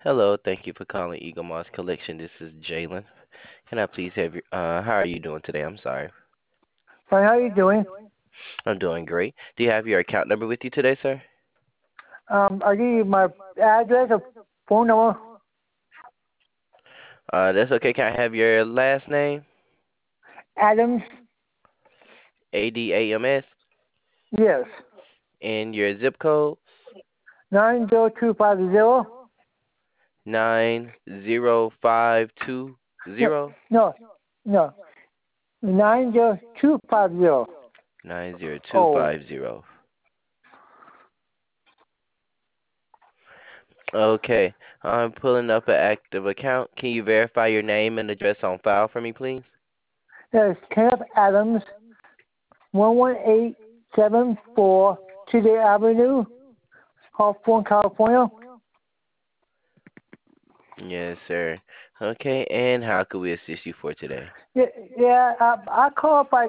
Hello, thank you for calling Eagle Moss Collection. This is Jalen. Can I please have your, how are you doing today? I'm sorry. Fine, how you doing? I'm doing great. Do you have your account number with you today, sir? I'll give you my address or phone number. That's okay. Can I have your last name? Adams, ADAMS yes. and your zip code? 90250. 90520. No, no, no. 90250. Oh, 90250. Okay. I'm pulling up an active account. Can you verify your name and address on file for me, please? that's Kenneth Adams, 11874 City Avenue, Hawthorne, California. Yes, sir. Okay, and how could we assist you for today? Yeah, yeah. I called like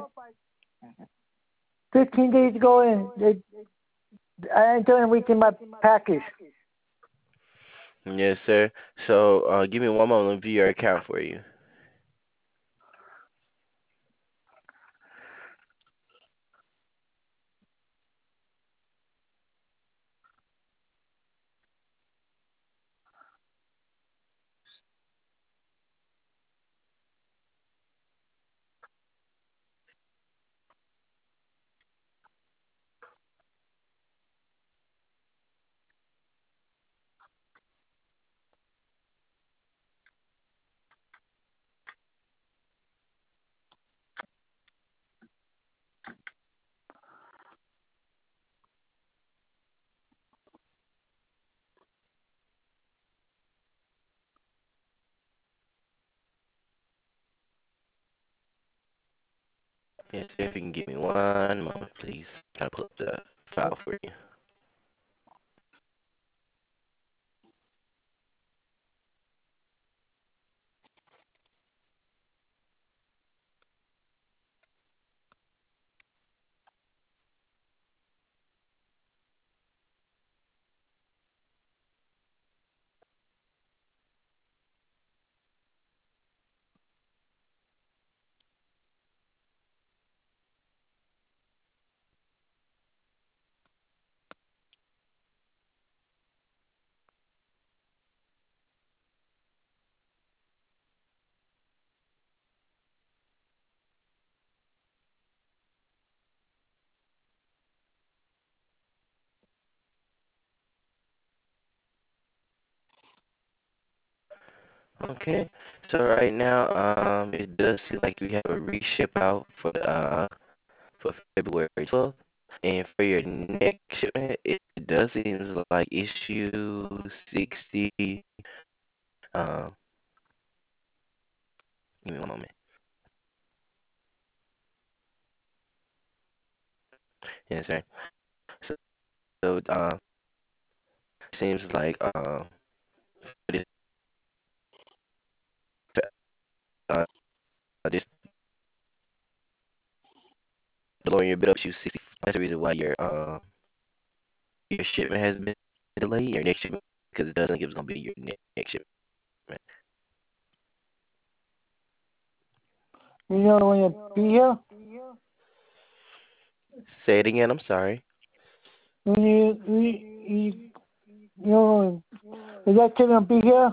15 days ago and I didn't reach my package. Yes, sir. So, give me one moment to view your account for you. Yes, sir. If you can give me one moment, please. Try to pull up the file for you. Okay. So right now, it does seem like we have a reship out for February 12th, and for your next shipment, it does seem like issue 60. Um, give me one moment. Yes, sir. So, seems like this uh this lowering your bill up to 60. That's the reason why your shipment has been delayed. Your next shipment because it doesn't give it's gonna be your next shipment. You know when you be here? Say it again. I'm sorry. When you know, is that kid gonna be here?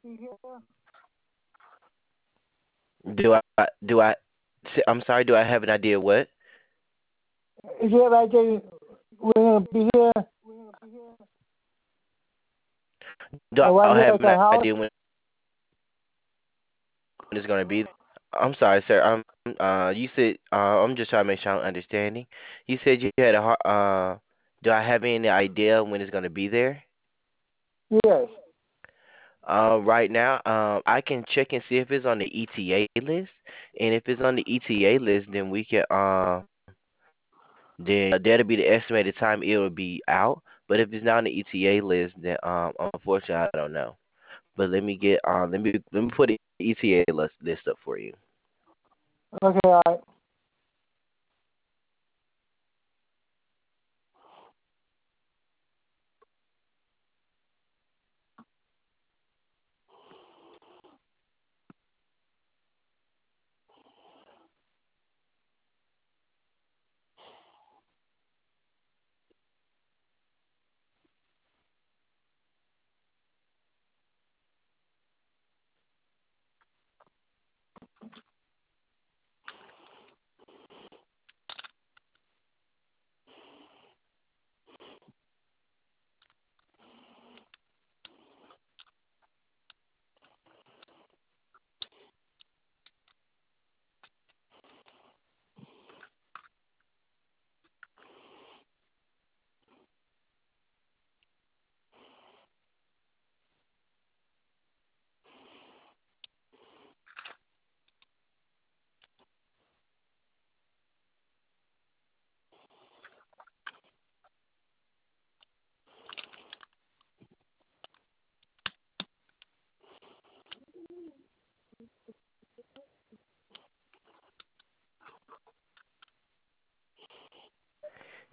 Do I? I'm sorry. Do I have an idea what? Is that right there? We're gonna be here? Do Or right I here have at an the house? idea when it's gonna be? I'm sorry, sir. You said I'm just trying to make sure I'm understanding. You said you had do I have any idea when it's gonna be there? Yes. Right now, I can check and see if it's on the ETA list, and if it's on the ETA list, then we can then that'll be the estimated time it will be out. But if it's not on the ETA list, then unfortunately I don't know. But let me get let me put the ETA list up for you. Okay, all right.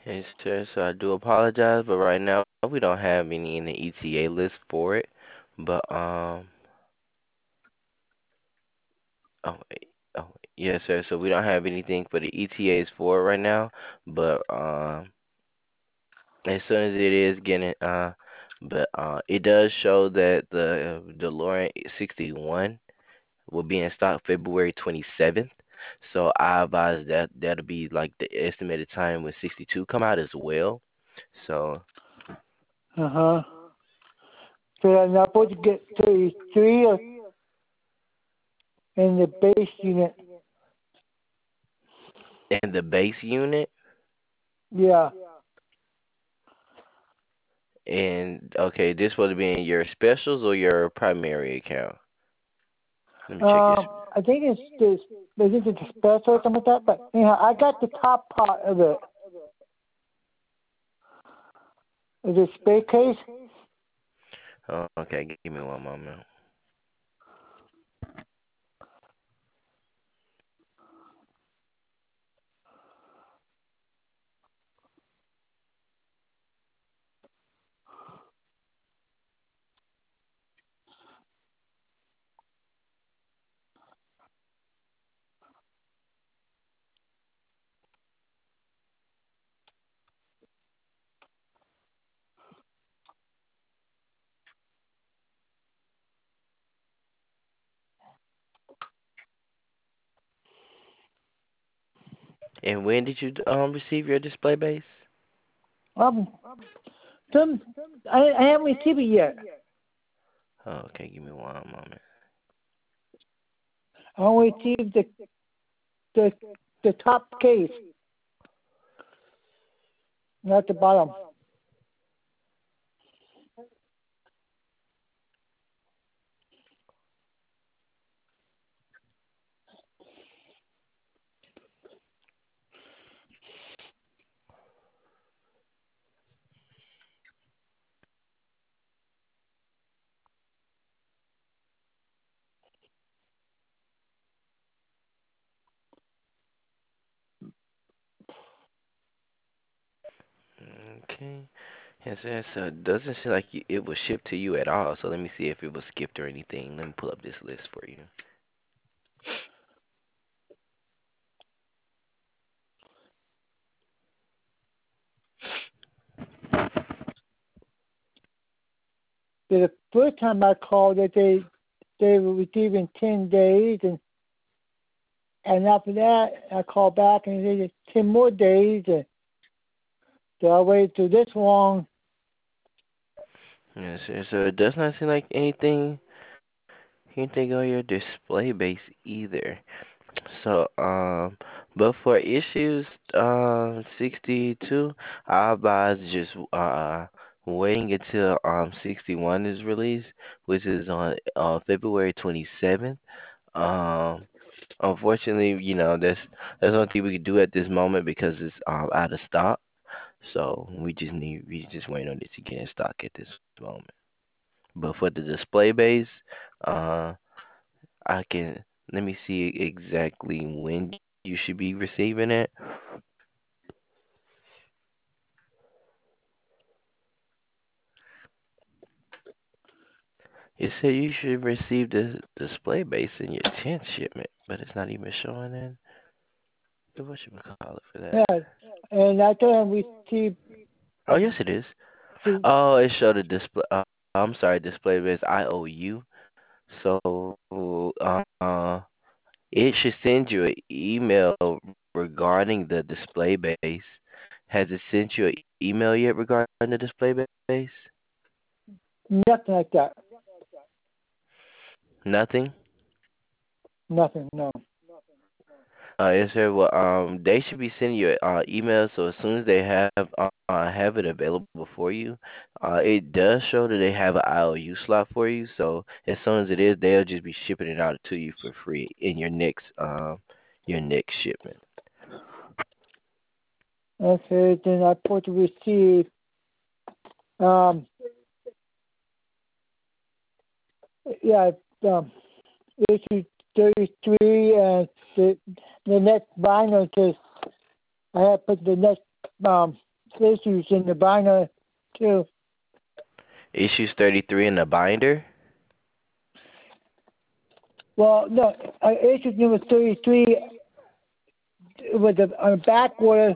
Yes, sir. So I do apologize, but right now we don't have any in the ETA list for it. But yes, sir. So we don't have anything for the ETAs for it right now. But as soon as it is getting but it does show that the DeLorean 61 will be in stock February 27th. So I advise that that'll be like the estimated time when 62 come out as well. So Uh-huh. So I'm not supposed to get 33 in the base unit. and the base unit Yeah. and okay, this will be in your specials or your primary account. Let me check this. I think it's this. Is it the special or something like that? But anyhow, I got the top part of it. The display case. Oh, okay, give me one moment. And when did you receive your display base? Um, some I haven't received it yet. Oh, okay, give me one moment. I only received the the top case, not the bottom. Okay. Yes, yes. So it doesn't seem like it was shipped to you at all. So let me see if it was skipped or anything. Let me pull up this list for you. The first time I called it, they were receiving 10 days, and after that I called back and they said 10 more days. So I waited till this long. Yes, yes. So it does not seem like anything on your display base either. So but for issues 62, I advise just waiting until 61 is released, which is on February 27th. Um Unfortunately, that's one thing we can do at this moment because it's out of stock. So we just waiting on it to get in stock at this moment. But for the display base, uh, I can let me see exactly when you should be receiving it. It said you should receive the display base in your 10th shipment, but it's not even showing in. What should we call it for that? Yeah, and I told him received Oh, yes, it is. the Oh, it showed a display. I'm sorry, display base IOU. So, it should send you an email regarding the display base. Has it sent you an email yet regarding the display base? nothing like that. Nothing. Nothing. No. Yes, sir. Well, they should be sending you an email. So as soon as they have it available for you, it does show that they have an IOU slot for you. So as soon as it is, they'll just be shipping it out to you for free in your next shipment. Okay, then I put to receive um yeah issue 33 and the next vinyl just I have put the next um issues in the binder too. Issues 33 in the binder. Well, no, issue number 33 with the on the back order.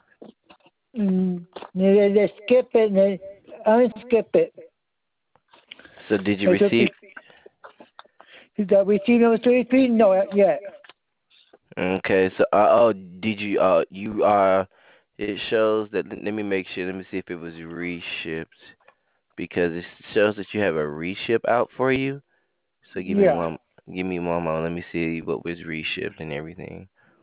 They skip it and they unskip it. So did you receive? Did I receive number 33? No, not yet. Okay, so did you it shows that. Let me make sure. Let me see if it was reshipped because it shows that you have a reship out for you. So Yeah. give me one moment. Let me see what was reshipped and everything.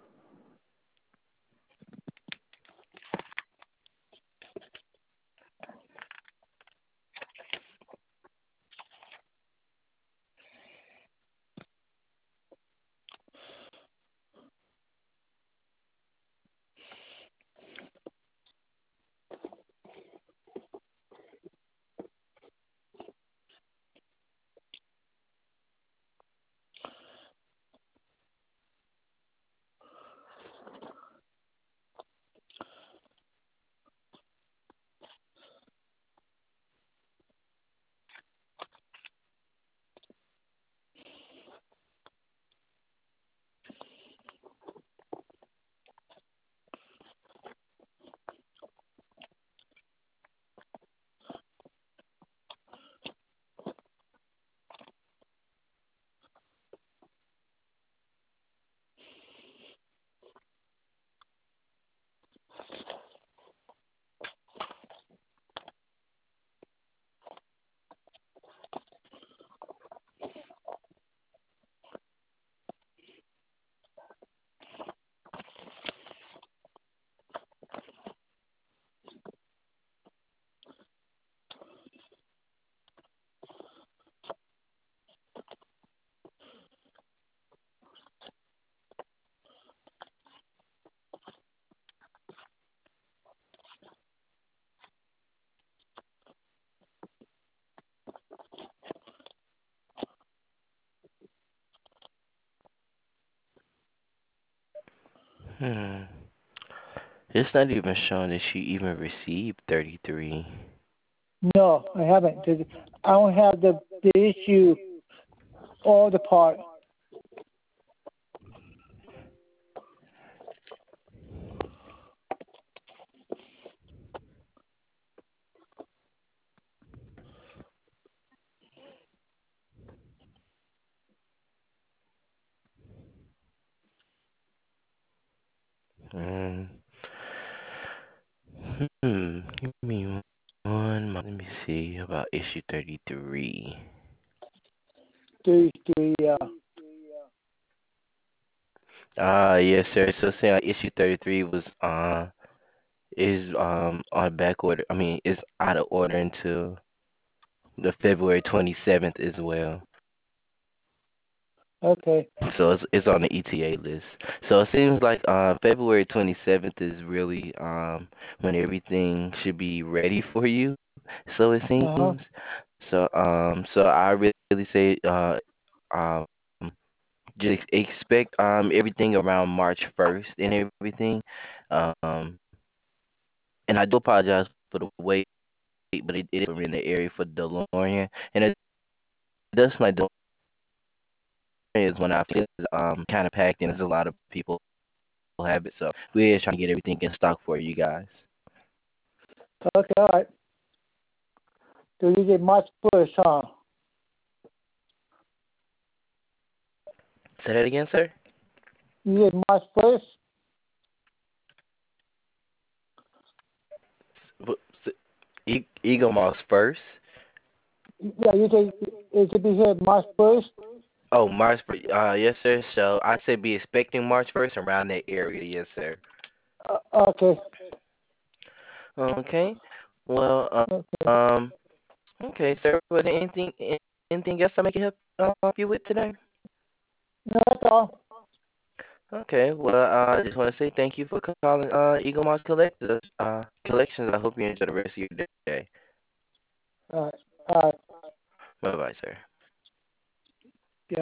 Hmm. It's not even showing that she even received 33. No, I haven't. 'Cause I don't have the issue or the part. Hmm. Give me one. Let me see about issue 33. 33. Yes, sir. So saying issue 33 was is on back order. I mean, it's out of order until the February 27th as well. Okay. So it's on the ETA list. So it seems like February 27th is really when everything should be ready for you. So it Uh huh. seems. So I really say um just expect everything around March 1st and everything. Um and I do apologize for the wait, but it is in the area for DeLorean, and it does my DeLorean is when I feel kind of packed and there's a lot of people have it, so we're trying to get everything in stock for you guys. Okay. All right. So you did March 1st, huh? Say that again, sir. You did March 1st? Eagle Moss first. Yeah, you did. It should be here March 1st. Oh, March. Yes, sir. So I say be expecting March 1st around that area. Yes, sir. Okay. Okay. Well, Okay. um, okay, sir. Was there anything else I may help you with today? No, that's all. Okay. Well, I just want to say thank you for calling Eagle Moss Collections. I hope you enjoy the rest of your day. All right. All right. Bye bye, sir.